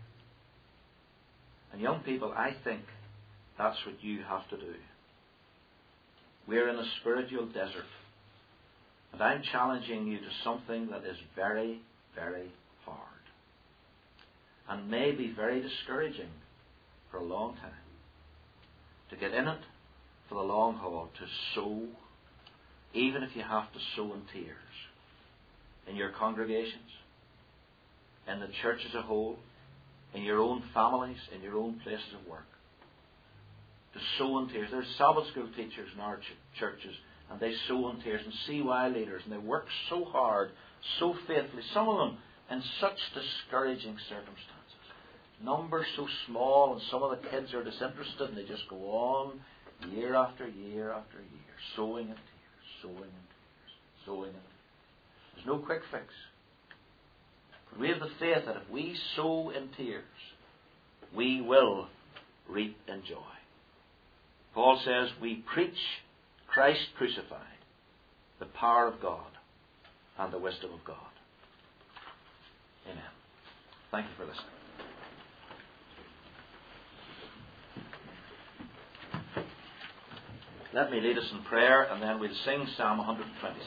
And young people, I think that's what you have to do. We're in a spiritual desert. And I'm challenging you to something that is very, very hard. And may be very discouraging for a long time. To get in it for the long haul, to sow, even if you have to sow in tears. In your congregations, in the church as a whole, in your own families, in your own places of work. To sow in tears. There's Sabbath school teachers in our churches, and they sow in tears, and CY leaders, and they work so hard, so faithfully, some of them in such discouraging circumstances. Numbers so small, and some of the kids are disinterested, and they just go on year after year after year, sowing in tears, sowing in tears, sowing in tears. There's no quick fix. But we have the faith that if we sow in tears, we will reap in joy. Paul says, we preach Christ crucified, the power of God and the wisdom of God. Amen. Thank you for listening. Let me lead us in prayer, and then we'll sing Psalm 126.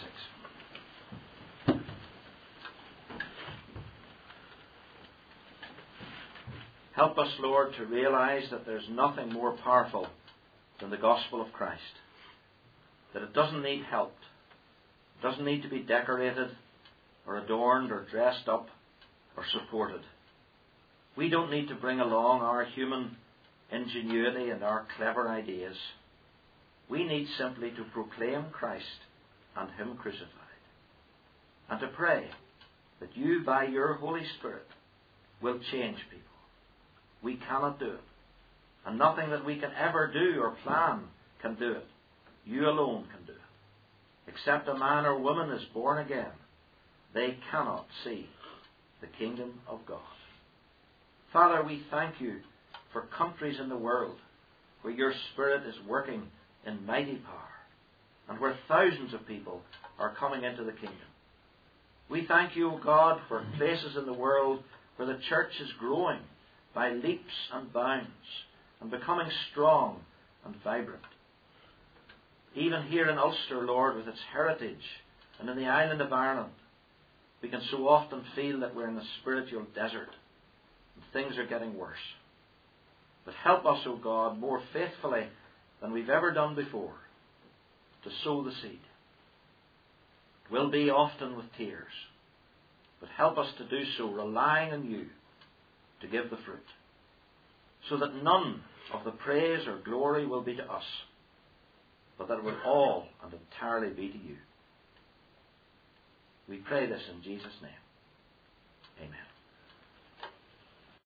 Help us, Lord, to realize that there's nothing more powerful than the gospel of Christ. That it doesn't need help. It doesn't need to be decorated or adorned or dressed up or supported. We don't need to bring along our human ingenuity and our clever ideas. We need simply to proclaim Christ and Him crucified. And to pray that you, by your Holy Spirit, will change people. We cannot do it. And nothing that we can ever do or plan can do it. You alone can do it. Except a man or woman is born again, they cannot see the kingdom of God. Father, we thank you for countries in the world where your Spirit is working in mighty power and where thousands of people are coming into the kingdom. We thank you, O God, for places in the world where the church is growing by leaps and bounds and becoming strong and vibrant. Even here in Ulster, Lord, with its heritage, and in the island of Ireland, we can so often feel that we're in a spiritual desert and things are getting worse. But help us, O God, more faithfully than we've ever done before, to sow the seed. It will be often with tears, but help us to do so relying on you to give the fruit, so that none of the praise or glory will be to us, but that it will all and entirely be to you. We pray this in Jesus' name.